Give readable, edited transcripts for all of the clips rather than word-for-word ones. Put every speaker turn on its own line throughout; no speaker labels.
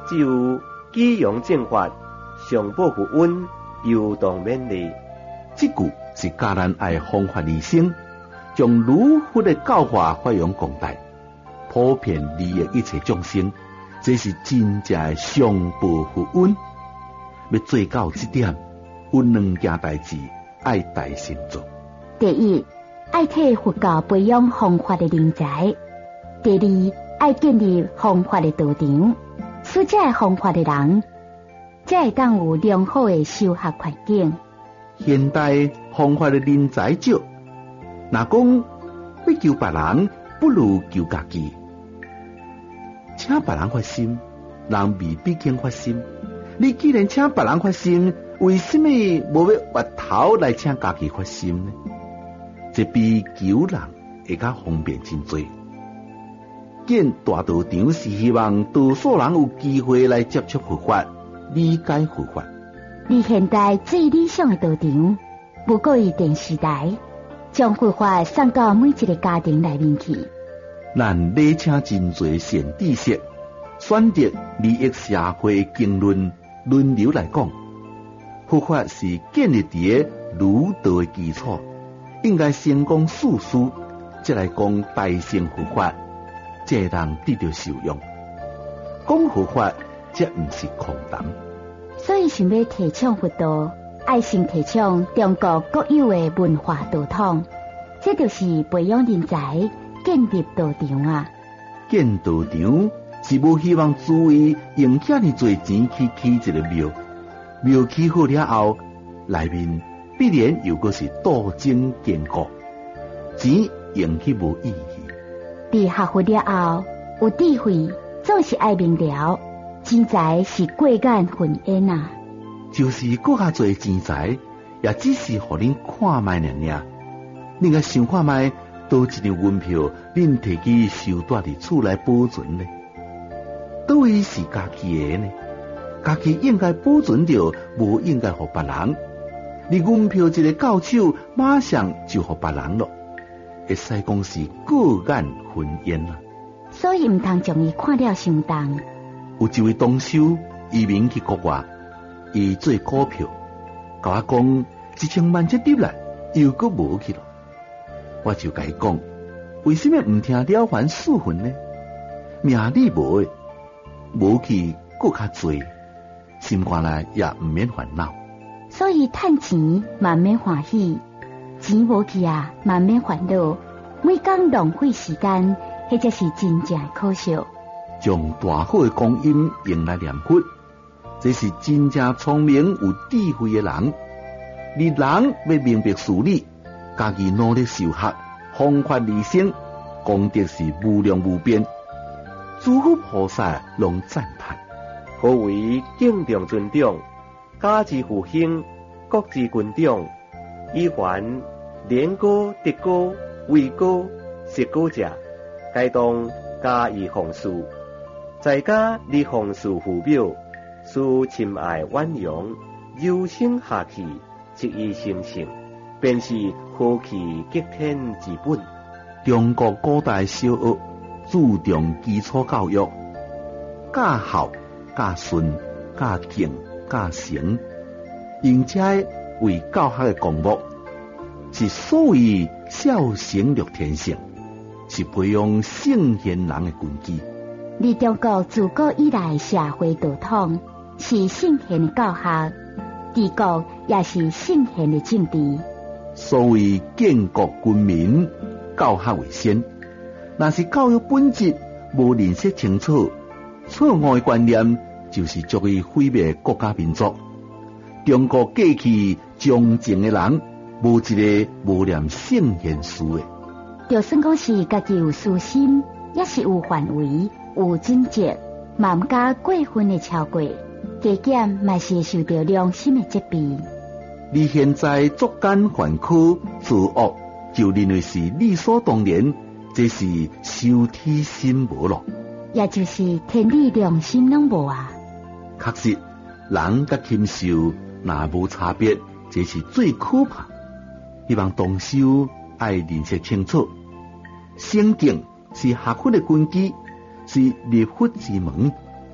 只有举阳正法，上报福恩，游动勉励。
这句是教咱爱方法利生，将儒佛的教化发扬光大，普遍利益一切众生，这是真正的上报福恩。要做到这点，有两件代志爱大先做。
第一，爱替佛教培养方法的人才；第二，爱建立方法的道场，使这方法的人，才会当有良好的修学环境。
现代方法的人才少，若讲要救别人，不如救家己。请别人发心，人未必经发心。你既然请别人发心，为什么无要挖头来请家己发心呢？这比救人会较方便真多。建大道场是希望多数人有机会来接触佛法，理解佛法。
而现代最理想的道场，不过于电视台，将佛法送到每一个家庭内面去。
咱礼请真侪善知识，选择利益社会经论轮流来讲，佛法是建立伫个儒道的基础，应该先讲事实，再来讲大乘佛法，才能得到受用。讲佛法，这唔是空谈。
所以想要提倡佛道，爱先提倡中国国有的文化道统，这就是培养人才、建立道场啊。
建道场是无希望诸位用遐尼多钱去起一个庙，庙起好了后，内面必然又个是斗争坚固，钱用去无意义。
伫学佛了后，有智慧总是爱明了。钱财是过眼云烟啊，
就是搁较侪钱财，也只是互恁看卖尔尔。恁个想看卖，倒一张运票，恁摕去收带伫厝内保存呢？倒位是家己的呢？家己应该保存着，无应该互别人。你运票一个到手，马上就互别人咯，会使讲是过眼云烟啊。
所以毋通将伊看了伤重。
有一位同修移民去国外，伊做股票，甲我讲1000万这入来，又搁无去了。我就甲伊讲，为什么唔听了凡四分呢？命里无的，无去搁较多，心肝内也唔免烦恼。
所以趁钱慢免欢喜，钱无去啊，慢免烦恼。每工浪费时间，迄才是真正可笑。
将大好的光阴用来念佛，这是真正聪明有智慧的人。你人要明白事理，家己努力修学，方法利生，功德是无量无边。诸佛菩萨拢赞叹，
何为敬重尊重，家之父兴，国之君长，以还年高德高，位高识高者，该当加以奉事。在家立奉事父表，使亲爱婉容，柔声下气，即以生性，便是和气激天之本。
中国古代小学注重基础教育，教孝、教顺、教敬、教诚，并且为教学的项目，是所谓孝成乐天性，是培养圣贤人的根基。
而中国自古以来社会道统是圣贤的教学，治国也是圣贤的政治。
所谓建国军民，教学为先。若是教育本质无认识清楚，错误的观念就是足以毁灭国家民族。中国过去忠正的人，无一个无念圣贤事的。
就算讲是家己有私心，也是有范围。有准则，嘛毋加过分的超过，加减嘛是会受到良心的责备。
你现在作奸犯科、作恶，就认为是理所当然，这是羞耻心无咯，
也就是天理良心拢无啊。
确实，人甲禽兽若无差别，这是最可怕。希望同修爱认识清楚，圣敬是学佛的根基。是立佛之门，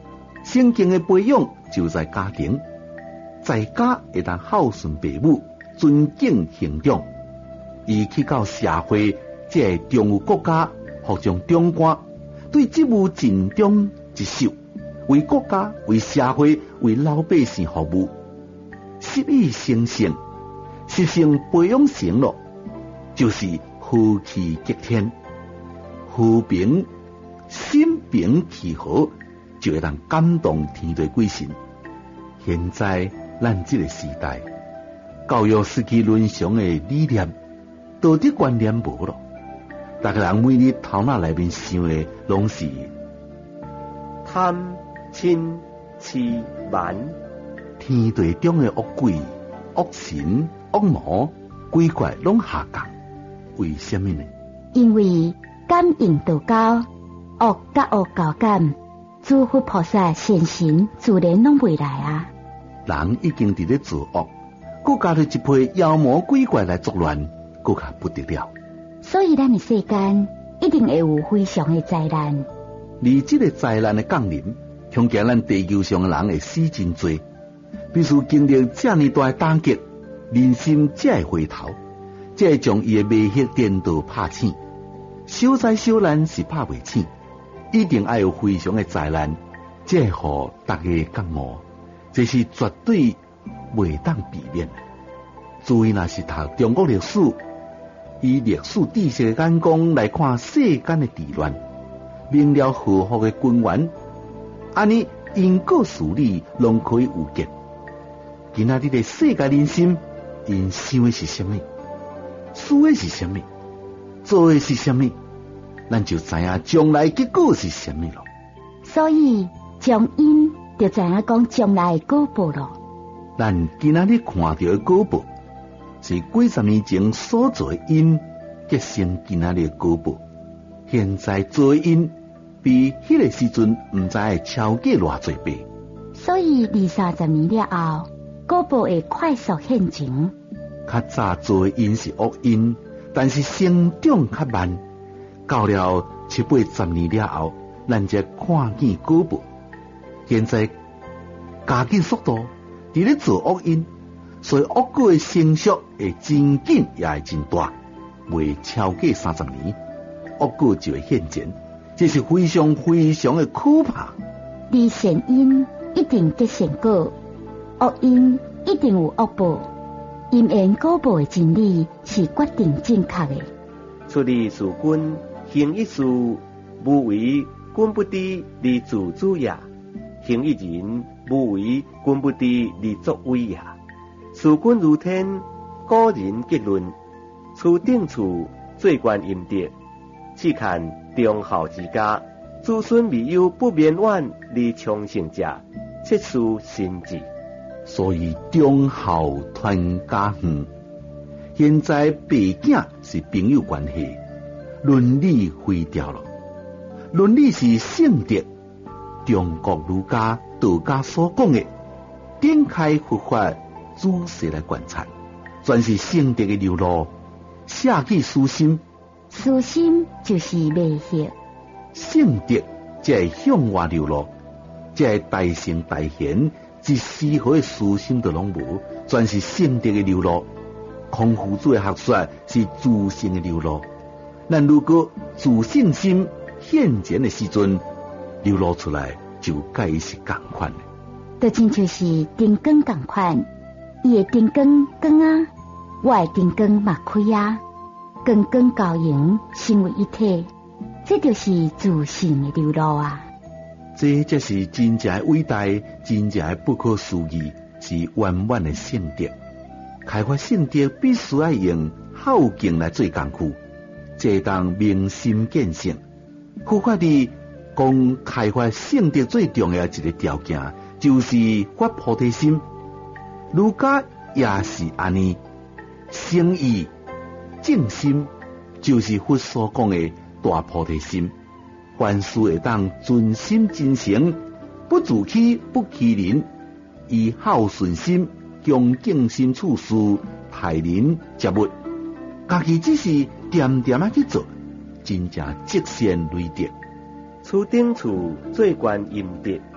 圣经的培养就在家庭，在家会当孝顺父母，尊敬兄长，伊去到社会，才会忠于国家，服从长官，对职务尽忠职守，为国家、为社会、为老百姓服务，习以成性，习性培养成了，就是和气结天，和平心平气和，就会当感动天地鬼神。现在咱这个时代，教育失去伦常的理念，道德观念无了，大家人每日头脑内面想的拢是
贪、嗔、痴、慢，
天地中的恶鬼、恶神、恶魔、鬼怪拢下降。为什么呢？
因为感应道交，恶甲恶交感，诸佛菩萨现神自然拢袂来啊。
人已经伫咧作恶，佮加入一批妖魔鬼怪来作乱，佮较不得了。
所以咱的世间一定会有非常的灾难。
而这个灾难的降临，恐惊咱地球上的人会死真多，必须经历这么大的打击，人心才会回头，才会将伊的迷惑颠倒拍醒。小灾小难是拍袂醒，一定要有非常的灾难，才会互大家觉悟，这是绝对袂当避免的。注意若是读中国历史，以历史知识的眼光来看世间的治乱，明了祸福的根源，安尼因果事理拢可以有结。今仔日的世界人心，因想的是什么？思的是什么？做的是什么？咱就知影将来结果是什么了。
所以从因就知影讲将来的果报咯。
咱今仔日看到的果报，是几十年前所做的因结成今仔日的果报。现在做的因比迄个时阵唔知会超过偌侪倍。
所以20-30年了后，果报会快速现前。
较早做的因是恶因，但是成长较慢，到了7-80年了后，咱才看见果报。现在加紧速度，伫咧做恶因，所以恶果的成熟会真紧，也会真大，未超过30年，恶果就会现前，这是非常非常的可怕。
而善因一定结善果，恶因一定有恶报。因缘果报的真理是决定正确的。
出离事君，行一事，无为君不知而自主也；行一人，无为君不知而作为也。事君如天，古人结论：处定处，最关阴德。试看忠孝之家，子孙未有不绵远而昌盛者，切事心志。
所以忠孝传家远。现在爸囝是朋友关系，伦理毁掉了。伦理是圣德，中国儒家、道家所讲的，点开佛法仔细来观察，全是圣德的流露。写起私心，
私心就是迷惑。
圣德才会向外流露，才会大圣大贤。一丝毫的私心都拢无，全是圣德的流露。孔夫子的学说是自性的流露。咱如果自信心现前的时阵流露出来，就该是同款的。
就亲就是灯光同款，伊的灯光光啊，我的灯光嘛开啊，光光交融成为一体，这就是自性的流露啊。
这才是真正的伟大，真正的不可思议，是圆满的圣德。开发圣德必须要用孝敬来做工夫，这当明心见性。佛法里讲开发圣德最重要的一个条件，就是发菩提心。儒家也是安尼，诚意正心就是佛所讲的大菩提心。凡事会当尽心尽诚，不自欺不欺人，以孝顺心、恭敬心处事，待人接物，家己只是点点啊去做，真正积善累德。
处定处，最关阴德。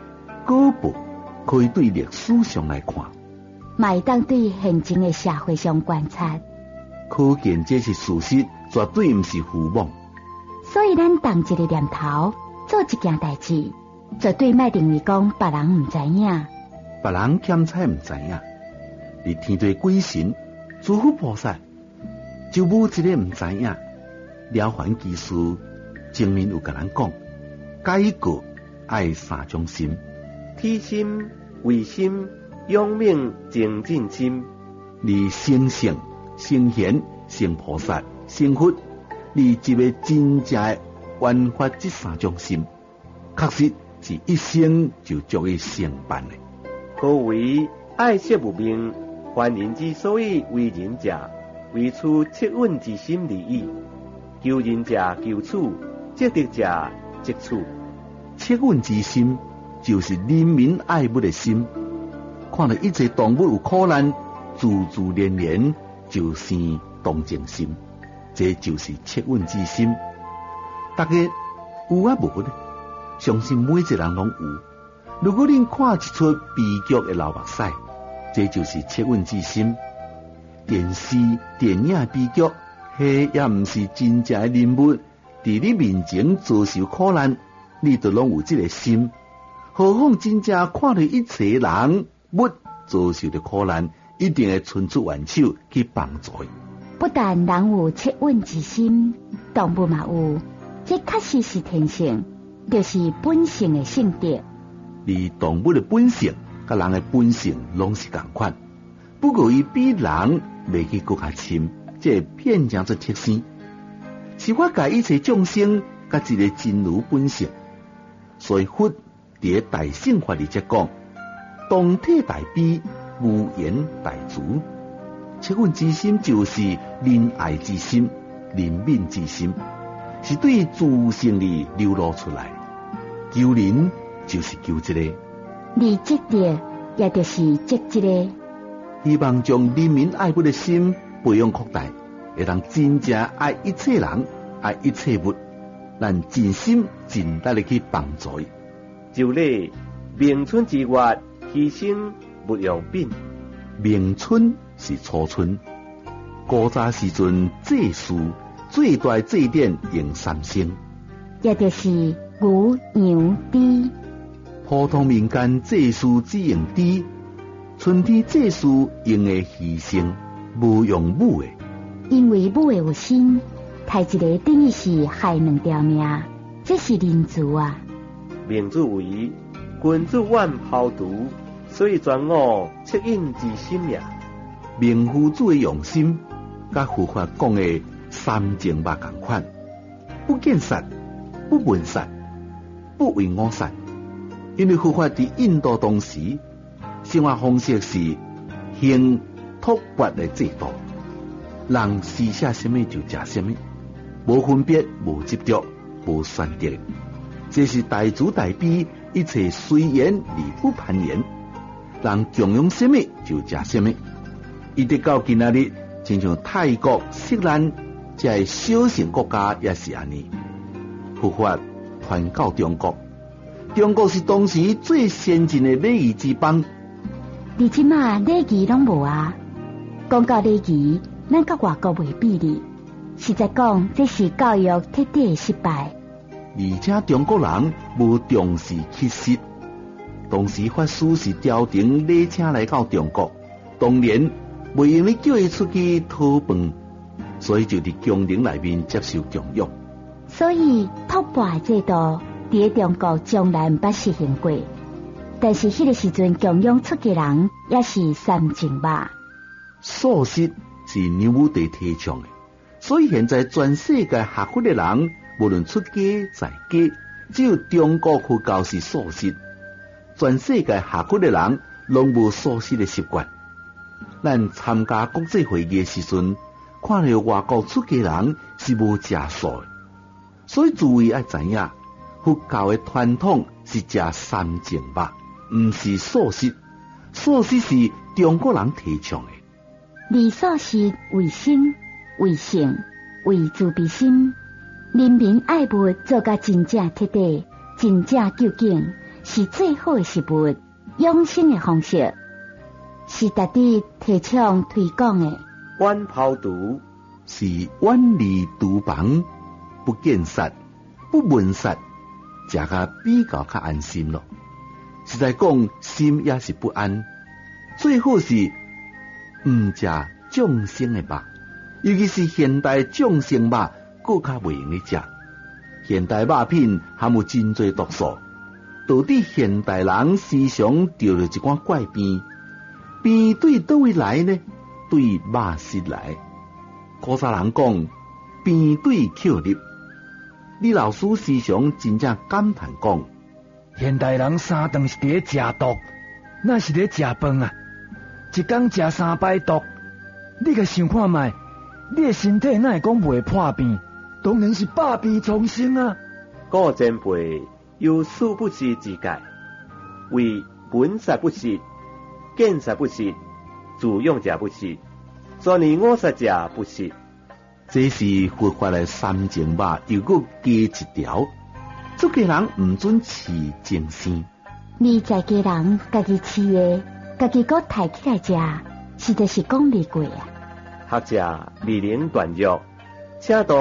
果报可以对历史上来看，
卖当对现今的社会上观察，
可见这是事实，绝对不是胡妄。
所以咱动一个念头，做一件代志，绝对莫认为讲别人唔知影，
别人检测唔知影。你天地鬼神、诸佛菩萨，就无一个唔知影。了凡技术前面有甲咱讲，改过爱三种心：
体心、慧心、仰命、精进心。
你成圣、成贤、成菩萨、成佛，你即个真正的圆发这三种心，确实是一生就足以成办的。
何为爱惜无命？凡人之所以为人者，为出切稳之心利益。求人者求处，积德者积处。
切稳之心，就是人民爱物的心。看到一切动物有苦难，自自然然就生同情心，这就是切稳之心。大家有啊无呢？相信每一个人拢有。如果恁看一出悲剧的流目屎，这就是切稳之心。电视、电影悲剧，迄也唔是真正的人物，伫你面前遭受苦难，你都拢有这个心。何况真正看到一切人物遭受的苦难，一定会伸出援手去帮助。
不但人有切稳之心，动物嘛有，这确实是天性，就是本性的性德。
而动物的本性，甲人的本性拢是同款，不过伊比人未去更较深，这偏将做特性，是我甲一切众生甲一个真如本性。所以佛伫大乘法里则讲，同体大悲，无言大慈。切稳之心就是仁爱之心、怜悯之心，是对自性里流露出来。救人就是救这个，
你积德也就是积这个。
希望将人民爱物的心培养扩大，会让真正爱一切人、爱一切物，咱尽心尽力的去帮助。
就例明春之月，牺牲勿用品。
明春是初春，古早时阵祭祀最大的祭典用三牲，
也就是牛、羊、猪。
普通民间祭祀只用猪，春天祭祀用的牺牲，无用母的。
因为母的有心，太一个等于是害两条命，这是人慈啊。
明主为君子远庖厨，所以专我恻隐之心也。
明夫子的用心，甲佛法讲的三净法同款，不见杀，不闻杀，不为我杀。因为佛法伫印度当时生活方式是行托钵的制度，人施舍什么就食什么，无分别，无执着，无选择。这是大慈大悲，一切随缘而不攀缘。人供养什么就食什么。一直到今仔日，亲像泰国、锡兰这小型国家也是安尼。佛法传到中国，中国是当时最先进的礼仪之邦。
你即马礼仪拢无啊？讲到礼仪，咱甲外国袂比哩。实在讲，这是教育彻底失败。
而且中国人无重视气息。当时法师是调停礼车来到中国，当然袂用伊叫伊出去讨饭，所以就伫宫廷内面接受供养。
所以托钵制度伫中国从来毋捌实行过，但是迄个时阵供养出家人也是三净法。
素食是牛武地提倡的，所以现在全世界学佛的人，无论出家在家，只有中国佛教是素食。全世界学佛的人拢无素食的习惯。咱参加国际会议的时阵，看到外国出家人是无食素的，所以诸位要知影，佛教的传统是食三净肉，唔是素食。素食是中国人提倡的。
而素食为生、为性、为自卑心，人民爱物做甲真正彻底、真正究竟， 是最好的食物，养生的方式，是值得提倡推广的。
远抛毒
是远离厨房，不见杀，不闻杀，食甲比较安心咯。实在讲，心也是不安。最好是唔食众生的肉，尤其是现代众生肉，更较袂用去食。现代肉品含有真侪毒素，导致现代人时常得了一款怪病。病对倒位来呢？对肉食来。古早人讲，病对口入。李老师时常真正感叹讲，
现代人三顿是伫咧食毒，那是咧食饭啊！一天食3摆毒，你个想看卖，你的身体哪会讲袂破病？当然是百病丛生啊！
古前辈有素不食之戒，为闻杀不食，见杀不食，自用者不食，专以我杀者不食。
这是佛法的三净肉，又搁加一条，做家人唔准饲精生。
你在家人家己饲的，家己搁抬起来食，实在是讲袂过啊！
学者理宁断约，请到